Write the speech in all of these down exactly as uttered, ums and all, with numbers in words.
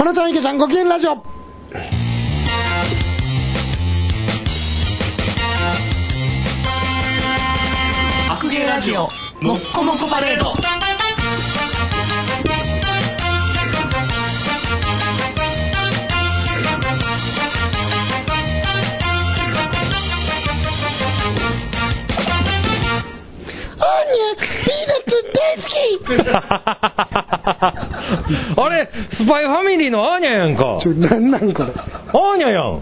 花ちゃん池ちゃんご機嫌ラジオ。 白芸ラジオもっこもこパレード。 あれスパイファミリーのアーニャやんか。 ちょなんなんこれ。 アーニャやん。 アーニャ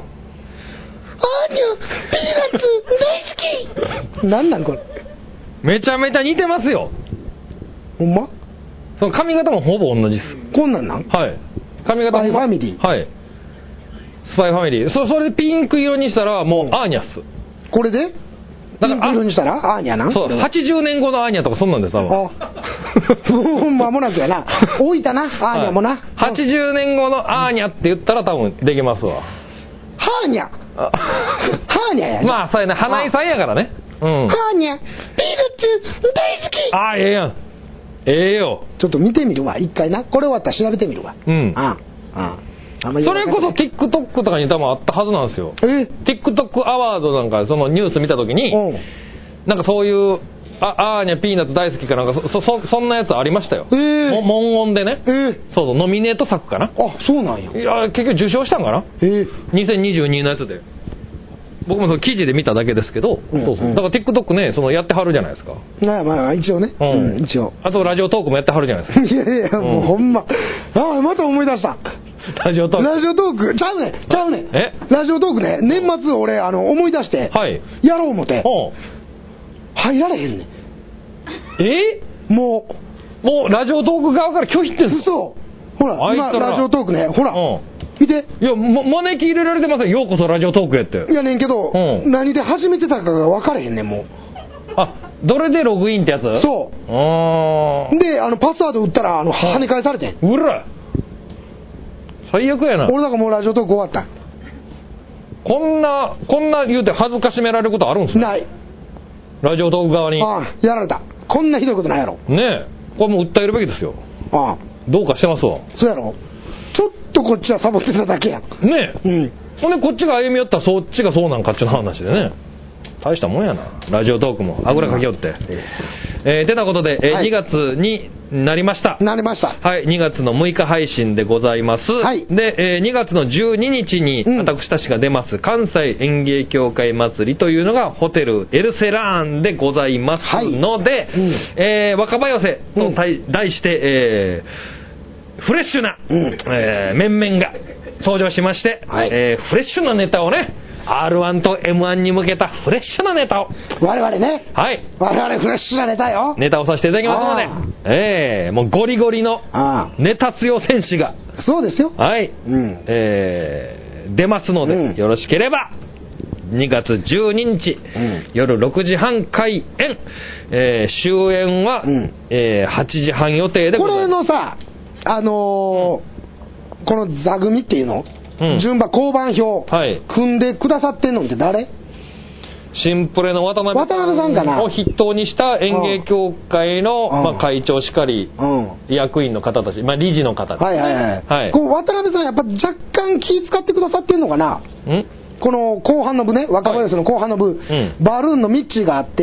ピーナッツ大好き。なんなんこれ。 めちゃめちゃ似てますよ。 ほんま？ その髪型もほぼ同じです。 こんなんなん？ はい。髪型もスパイファミリー。 はい。スパイファミリー。そそれでピンク色にしたらもうアーニャっす。 これで？ピンク色にしたらアーニャなん？ そう。はちじゅうねんごのアーニャとかそんなんです多分。 あ。もう間もなくやな。置いたなアーニャもな。 はい、はちじゅうねんごのアーニャって言ったら多分できますわ。 ハーニャ。ハーニャや。 まあそうやね。花井さんやからね。うん。 ハーニャピーナッツ大好き。 ああええやん。ええよ。 ちょっと見てみるわ一回な。これ終わったら調べてみるわ。 うん。 ああ。あそれこそ TikTok とかに多分あったはずなんですよ。 え TikTok アワードなんかそのニュース見たときに、なんかそういうあアーニャピーナッツ大好きかなんか そ, そ, そんなやつありましたよ。えー、も文言でね、 えー、 そうそうノミネート作かな。 あそうなんや。 いや結局受賞したんかな、えー、にせんにじゅうにのやつで。僕もその記事で見ただけですけど、うんうん、そうそうだから TikTok ねそのやってはるじゃないですか。 まあまあ一応ね、うんうん、一応あとラジオトークもやってはるじゃないですか。 いやいや、うん、もうほんまあまた思い出した。 ラジオトークラジオトークちゃうねちゃうねえラジオトークね年末俺あの思い出して、はい、やろう思って入られへんねん。 えもうもうラジオトーク側から拒否ってんすか。 嘘ほら今ラジオトークねほら、うん見ていや、ま、招き入れられてません。ようこそラジオトークやっていやねんけど、うん、何で始めてたかが分かれへんねんもう。 あどれでログインってやつ。 そうあであのパスワード打ったらあの跳ね返されてん。 うら最悪やな。 俺だからもうラジオトーク終わった。 こんなこんな言うて恥ずかしめられることあるんすか。 ないラジオトーク側に。 ああやられた。こんなひどいことないやろ。 ねえこれもう訴えるべきですよ。ああどうかしてますわ。 そうやろ。ちょっとこっちはサボってただけやん。 ねえ、うん、ほんでこっちが歩み寄ったらそっちがそうなんかっちゅう話でね。大したもんやなラジオトークもあぐらかきよって、うんえー、てなことで、えーはい、にがつになりましたなりましたはいにがつのむいか配信でございます、はい、で、えー、にがつのじゅうににちに私たちが出ます、うん、関西園芸協会祭りというのがホテルエルセラーンでございますので、はいうんえー、若葉寄せと題して、えー、フレッシュな、うんえー、面々が登場しまして、はいえー、フレッシュなネタをねアールワン と エムワン に向けたフレッシュなネタを我々ねはい我々フレッシュなネタよネタをさせていただきますのでええー、もうゴリゴリのネタ強戦士がそうですよはい、うんえー、出ますので、うん、よろしければにがつじゅうににち、うん、夜ろくじはん開演、えー、終演は、うんえー、はちじはん予定でございます。 これのさあのーうん、この座組っていうのうん、順番交番表、はい、組んでくださってんのって誰？ シンプレの渡辺渡辺さんかなを筆頭にした園芸協会の、うんまあ、会長しかり、うん、役員の方たち、まあ、理事の方はいはいはい、はい、こう渡辺さんやっぱ若干気使ってくださってんのかな。んこの後半の部ね若林の後半の部、はいうん、バルーンのミッチーがあって、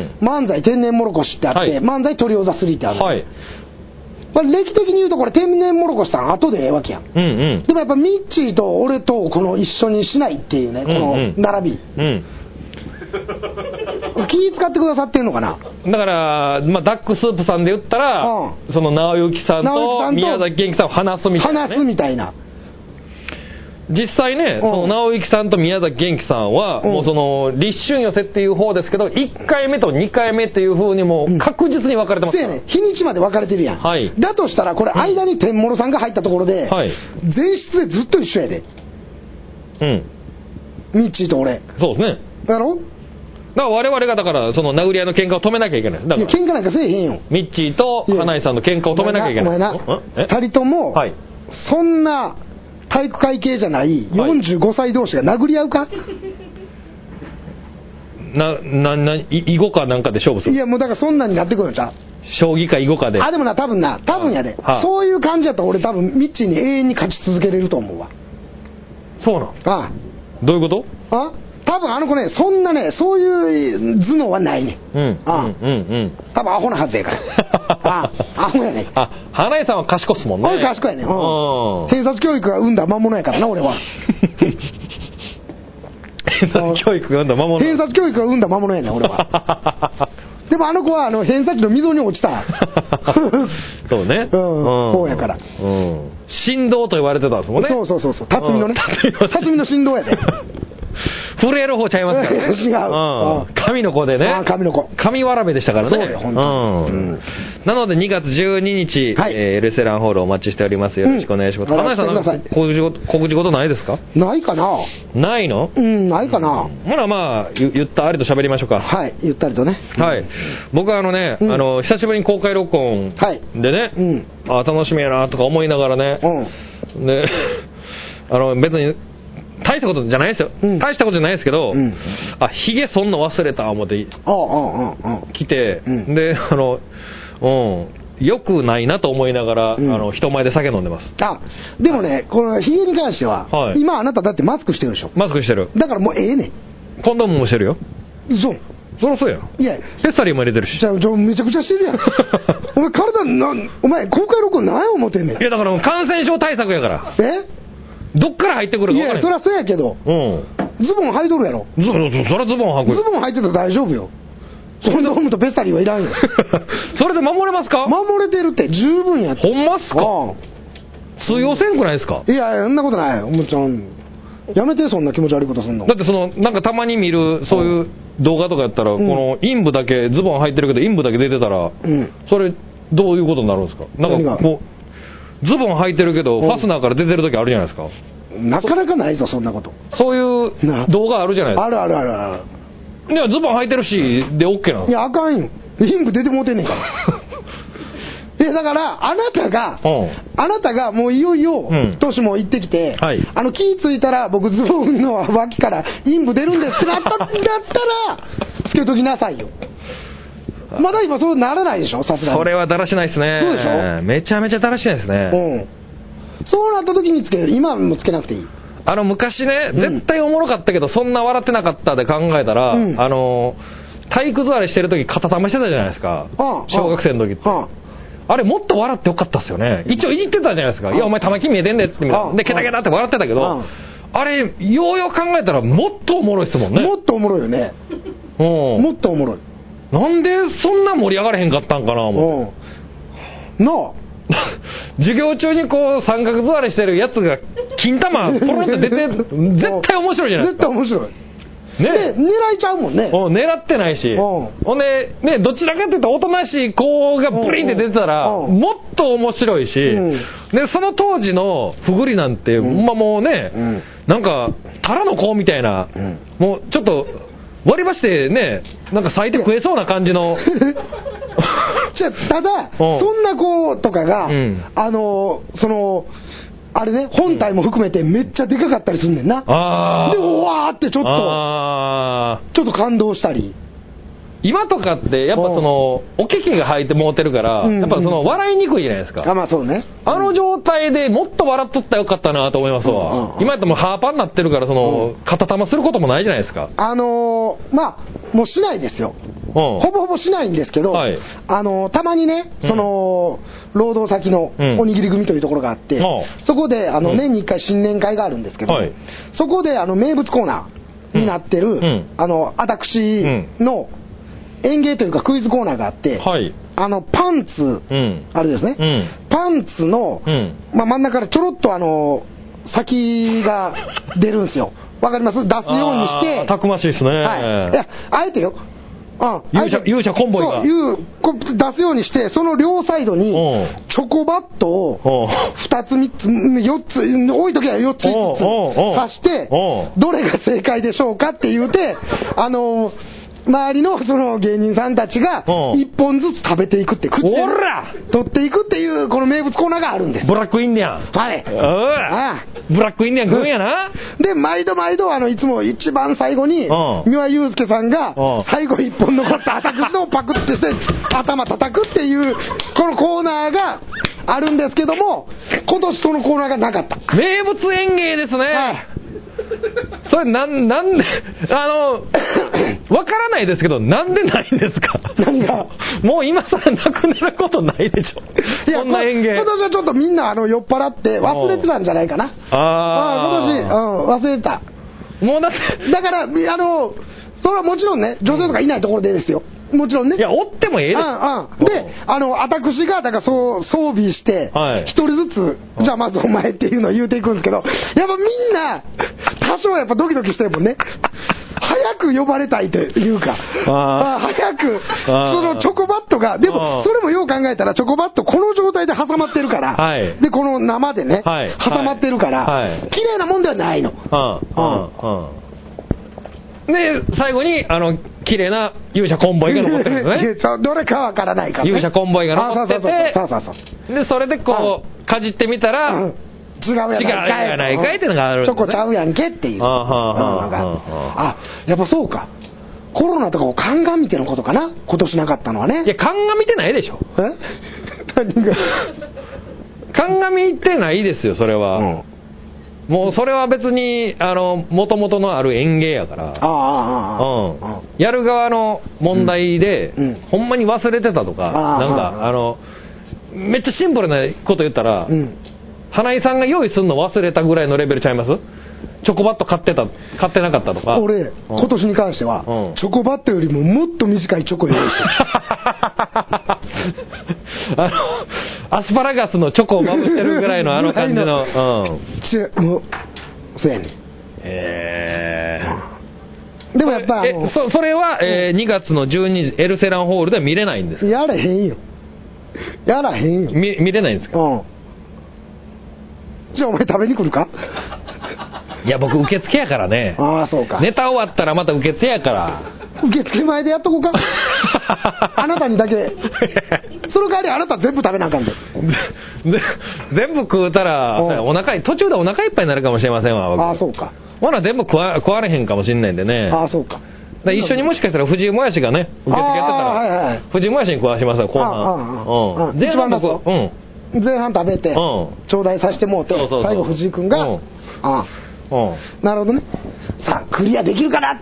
うん、漫才天然もろこしってあって、はい、漫才トリオザスリーってある、はいまあ、歴的に言うとこれ天然もろこしさん後でええわけやん、うんうん、でもやっぱミッチーと俺とこの一緒にしないっていうねこの並び、うんうん気使ってくださってんのかな。 だから、まあ、ダックスープさんで言ったら、うん、その直行さんと宮崎元気さんを話すみたいな、ね、 話すみたいな。 実際ね、うん、その直行さんと宮崎元気さんは、うん、もうその立春寄せっていう方ですけどいっかいめとにかいめっていう風にもう確実に分かれてますから、 うん、日にちまで分かれてるやん、はい、だとしたらこれ間に天諸さんが入ったところで、はい、前室でずっと一緒やでうんミッチーと俺そうですねだろだから我々がだからその殴り合いの喧嘩を止めなきゃいけない。だからいや喧嘩なんかせえへんよ。 ミッチーと花井さんの喧嘩を止めなきゃいけない。 お前なふたりとも、はい、そんな体育会系じゃないよんじゅうごさい同士が殴り合うか、はい、な、 な、な、囲碁かなんかで勝負する。 いやもうだからそんなんになってくるんちゃう。 将棋か囲碁かで。 あ、でもな、多分な、多分やで。はあ、そういう感じやと俺多分、ミッチーに永遠に勝ち続けれると思うわ。 そうなん。 ああ。 どういうこと？ あ多分あの子ね、そんなね、そういう頭脳はないね。 うん。 ああ。 うんうんうん。 多分アホなはずやから。ああ、アホやね。 あ、花江さんは賢っすもんね。 俺賢いね。うん。偏差教育が生んだ魔物やからな、俺は。 偏差教育が生んだ魔物。 偏差教育が生んだ魔物やねん、俺は。でもあの子はあの偏差値の溝に落ちた。 そうね。 うん。そうやから。 うん。振動と言われてたんですもんね。 そうそうそうそう。辰巳のね。辰巳の振動やで。 震える方ちゃいますからね。 違う。 うん。神の子でね。 神の子。 神わらべでしたからね。 そうよ、本当に。うん。 なのでにがつじゅうににち、はい、えー、エルセランホールお待ちしております。よろしくお願いします。花井さん、なんか告示事、告示事ないですか？ ないかな。 ないの？ うん、ないかな。 ほら、まあ、ゆ, ゆったりと喋りましょうか。 はい、ゆったりとね。 はい。僕はあのね、うん、あの、久しぶりに公開録音でね、はい、うん、あ、楽しみやなとか思いながらね、うん、で、あの、別に、大したことじゃないですよ、うん、大したことじゃないですけど、うん、あ、ヒゲそんの忘れた思って来て、うん、で、あの、うん、よくないなと思いながら、うん、あの人前で酒飲んでます。 あ、でもね、このヒゲに関しては、はい、今あなただってマスクしてるでしょ。 マスクしてる。 だからもうええねん。 コンドームもしてるよ。 そう。 そりゃそうやん。いや、ペスタリーも入れてるし。 じゃあ、めちゃくちゃしてるやん。お前体な、お前公開録音何や思ってんねん。 いや、だから感染症対策やから。 え？ どっから入ってくるか分からない。いや、そりゃそうやけど、うん、ズボン履いとるやろ。 そ, そ, そりゃズボン履くよ。 ズボン履いてたら大丈夫よ。それでホームとペスタリーはいらんよ。 それで守れますか？ 守れてるって十分やって。 ほんまっすか？通用せんくないですか？ いやいや、そんなことない。おもちゃんやめて、そんな気持ち悪いことすんの。 だってそのなんかたまに見るそういう動画とかやったら、うん、この陰部だけズボン履いてるけど陰部だけ出てたら、うん、それどういうことになるんですか？なんかこうズボン履いてるけど、うん、ファスナーから出てる時あるじゃないですか。 なかなかないぞ、そんなこと。 そういう動画あるじゃないですか。 あるあるあるある。いや、ズボン履いてるしで OK なんです。 いや、あかんよ。陰部出てもうてんねんから。いや、だからあなたが、うん、あなたがもういよいよ、うん、年も行ってきて、はい、あの気ついたら僕ズボンの脇から陰部出るんですってなったんだったらつけときなさいよ。まだ今そうならないでしょ、さすがに。 それはだらしないですね。 そうでしょ。 めちゃめちゃだらしないですね。 うん。そうなった時につける。今はもうつけなくていい。 あの昔ね、うん、絶対おもろかったけどそんな笑ってなかったで考えたら、うん、あの体育座りしてる時肩たましてたじゃないですか、ああ小学生の時って。あああれもっと笑ってよかったっすよね。一応いじってたじゃないですか。いやお前玉金見えてんねってでケタケタって笑ってたけど、あ, あれようよう考えたらもっとおもろいっすもんね。 もっとおもろいよね。うん、もっとおもろい。 なんでそんな盛り上がれへんかったんかな思って。 なあ授業中にこう三角座りしてるやつが金玉ポロンって出て絶対面白いじゃないですか。 絶対面白い。ね、で狙いちゃうもんね。 狙ってないし、ほんでね、どちらかというとおとなしい子がブリンって出てたらもっと面白いし、うん、でその当時のふぐりなんて、うん、まあもうね、うん、なんかタラの子みたいな、うん、もうちょっと割り箸でね、なんか咲いて食えそうな感じのじゃただそんな子とかが、うん、あのそのあれね、本体も含めてめっちゃでかかったりすんねんな。あでうわーってちょっとあちょっと感動したり。 今とかってやっぱそのおけけが生えてもうてるから、うんうん、やっぱその笑いにくいじゃないですか。 あ、まあそうね。 あの状態でもっと笑っとったらよかったなと思いますわ。うんうんうん、今やったらもうハーパーになってるからその、うん、肩玉することもないじゃないですか。 あのー、まあもうしないですよ。うん、ほぼほぼしないんですけど、はい、あのー、たまにね、その、うん、労働先のおにぎり組というところがあって、うん、そこであの、うん、年にいっかい新年会があるんですけど、はい、そこであの名物コーナーになってる、うん、あの私の、うん演芸というかクイズコーナーがあって、はい、あのパンツ、うん、あれですね、うん、パンツの、うん、まあ、真ん中からちょろっとあの先が出るんですよ。わかります？出すようにして。 たくましいですね。はい。 いや、あえてよ。あ勇者、勇者コンボイが。 そういうこ出すようにして、その両サイドにチョコバットをふたつみっつよっつ多い時はよっついつつ刺して、どれが正解でしょうかって言うて、あの周りのその芸人さんたちが一本ずつ食べていくって口で、ね、 おら取っていくっていうこの名物コーナーがあるんです。 ブラックインディアン。 はい。 ああブラックインディアン食うんやな。 で毎度毎度あのいつも一番最後に三輪祐介さんが最後一本残った私のをパクってして頭叩くっていうこのコーナーがあるんですけども、今年そのコーナーがなかった。 名物演芸ですね。はい。それなん、なんで、あの、わからないですけど、なんでないんですか？ 何が？ もう今更なくなることないでしょ。いや、そんな演芸。 今年はちょっとみんなあの酔っ払って忘れてたんじゃないかな。 ああ。 今年、うん、忘れてた。 もうだって。 だから、あの、それはもちろんね、女性とかいないところでですよ。もちろんね。 いや、おってもええです。 うんうん。で、あの、私が、だからそう、装備して、一人ずつ、じゃあまずお前っていうのを言うていくんですけど、やっぱみんな、多少やっぱドキドキしてるもんね。早く呼ばれたいというか、あ早く、そのチョコバットが、でも、それもよう考えたら、チョコバットこの状態で挟まってるから、はい、で、この生でね、はい、挟まってるから、はい、綺麗なもんではないの。 で、最後に、あの、綺麗な勇者コンボイが残ってるんですね。 どれかわからないから、ね。 勇者コンボイが残ってて、 そうそうそうそう。 で、それでこう、かじってみたら、うん、 違うやないかい。違うやないかいっていうのがあるんですね。 チョコちゃうやんけっていう。あ、あ、やっぱそうか。コロナとかを鑑みてのことかな、今年なかったのはね。 いや、鑑みてないでしょ。 え何が鑑みてないですよ、それは。うん、もうそれは別にあの元々のある演芸やから、ああ、うん、やる側の問題で、うんうん、ほんまに忘れてたとか、なんかあのめっちゃシンプルなこと言ったら、うん、花井さんが用意するの忘れたぐらいのレベルちゃいます？チョコバット買ってた買ってなかったとか。 俺、うん、今年に関しては、うん、チョコバットよりももっと短いチョコ用意してるあのアスパラガスのチョコをまぶしてるぐらいのあの感じの、うん、 ちもうそうやねん。 へー、でもやっぱえそ, それは、えー、にがつのじゅうにじエルセランホールでは見れないんですか？ やらへんよ、やらへんよ。 見, 見れないんですか？うん。 じゃあお前食べに来るか？ いや僕受付やからね。 ああそうか。 ネタ終わったらまた受付やから。 受付前でやっとこうか。あなたにだけ。その代わりあなた全部食べなあかんで。 全部食うたらお腹途中でお腹いっぱいになるかもしれませんわ。 ああそうか。 ほな全部食わ、食われへんかもしれないんでね。 ああそうか。 だ一緒にもしかしたら藤井もやしがね受付やってたら、はいはい、藤井もやしに食わしますよ後半。うん。前半僕うん前半食べて、うん、ちょうだいさせてもうて、そうそうそう最後藤井君が、うん、ああうん、なるほどね。さあクリアできるかな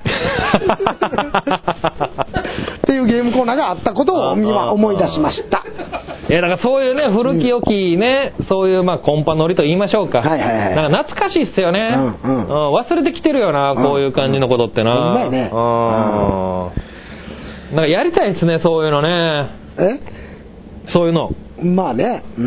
っていうゲームコーナーがあったことを今思い出しました。 いやだからそういうね古き良きね、うん、そういうまあコンパノリと言いましょうか、はいはいはい、なんか懐かしいっすよね、うんうんうん、忘れてきてるよな、こういう感じのことってな、うんうん、うまいね、うん、なんかやりたいですねそういうのね。えそういうのまあね、 うん、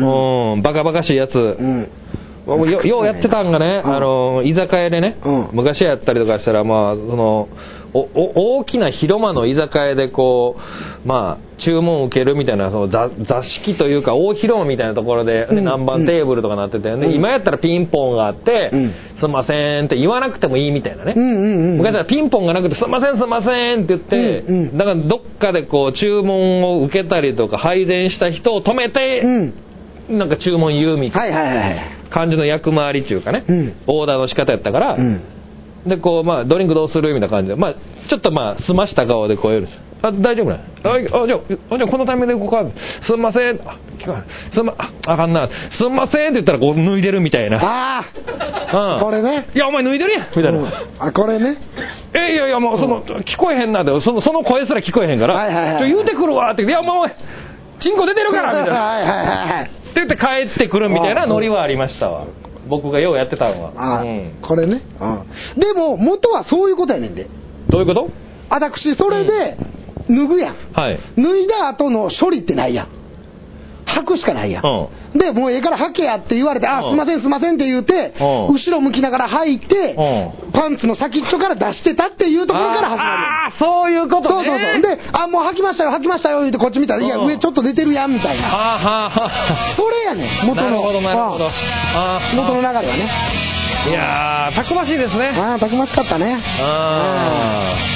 うん、バカバカしいやつ、うんよ, ようやってたんがね、うん、あの居酒屋でね、うん、昔やったりとかしたら、まあ、そのおお大きな広間の居酒屋でこう、まあ、注文を受けるみたいなその 座, 座敷というか大広間みたいなところで、うん、何番テーブルとかなってて、うん、今やったらピンポンがあって、うん、すんませんって言わなくてもいいみたいなね、うんうんうん、昔はピンポンがなくてすんませんすんませんって言って、うんうん、だからどっかでこう注文を受けたりとか配膳した人を止めて、うん、なんか注文言うみたいな、はいはいはい感じの役回りっていうかね、うん、オーダーの仕方やったから、うん、でこうまあドリンクどうするみたいな感じで、まあちょっとまあ澄ました顔でこうやる。あ大丈夫ね。ああじゃあ、あじゃあこのタイミングでここか。すんません。あ聞こえない。すんまああかんな。すんませんって言ったらこう脱いでるみたいな。 ああ。うん、これね。 いやお前脱いでるやんみたいな。うん、 あこれね。 えいやいやもうその、うん、聞こえへんなでそのその声すら聞こえへんから。はいはいはい、ちょ言うてくるわっていやもうチンコ出てるからみたいな。はいはいはい。って言って帰ってくるみたいなノリはありましたわ。僕がようやってたのは。 あ、うん、これね、うん。でも元はそういうことやねんで。 どういうこと？ 私それで脱ぐやん、うんはい、脱いだ後の処理ってないやん。履くしかないやん、うん、でもうええから履けやって言われて、うん、あすいませんすいませんって言って、うん、後ろ向きながら履いて、うん、パンツの先っちょから出してたっていうところから始まる。 ああそういうことね。 そうそうそうであもう履きましたよ履きましたよ言ってこっち見たら、うん、いや上ちょっと出てるやんみたいな。はあはあはあ、それやねん元の。なるほどなるほど。あ元の流れはね。 いやーたくましいですね。 あたくましかったね。ああ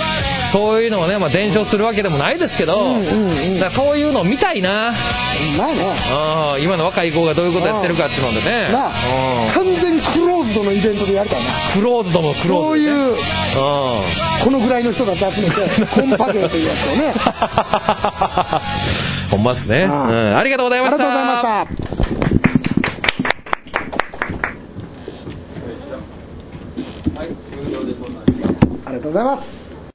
そういうのをね、まあ、伝承するわけでもないですけど、うんうんうん、だからそういうのを見たいな。 まあね、 あ今の若い子がどういうことやってるかっていうのでね、 な完全クローズドのイベントでやりたいな。 クローズドもクローズド、ね、 そういうこのぐらいの人たち集めてコンパゲーというやつをねほんまですね、うん、ありがとうございました。 ありがとうございました。ありがとうございます。